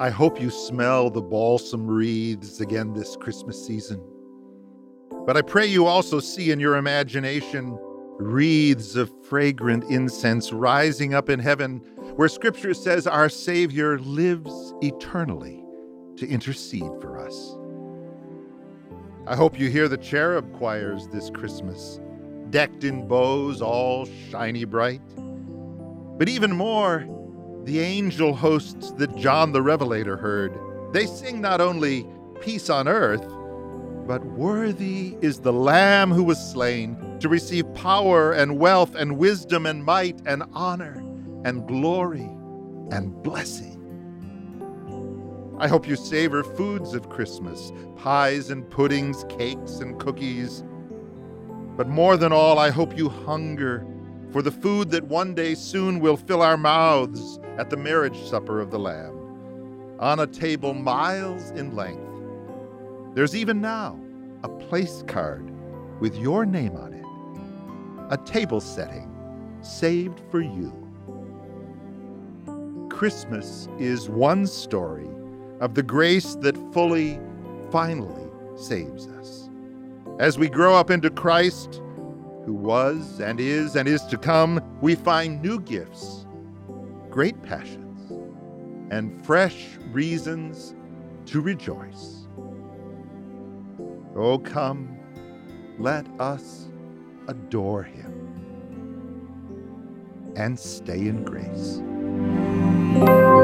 I hope you smell the balsam wreaths again this Christmas season. But I pray you also see in your imagination wreaths of fragrant incense rising up in heaven, where Scripture says our Savior lives eternally to intercede for us. I hope you hear the cherub choirs this Christmas, decked in bows all shiny bright. But even more, the angel hosts that John the Revelator heard. They sing not only peace on earth, but worthy is the Lamb who was slain to receive power and wealth and wisdom and might and honor and glory and blessing. I hope you savor foods of Christmas, pies and puddings, cakes and cookies. But more than all, I hope you hunger for the food that one day soon will fill our mouths at the marriage supper of the Lamb, on a table miles in length. There's even now a place card with your name on it, a table setting saved for you. Christmas is one story of the grace that fully, finally saves us. As we grow up into Christ, who was and is to come, we find new gifts, great passions, and fresh reasons to rejoice. Oh, come, let us adore him and stay in grace.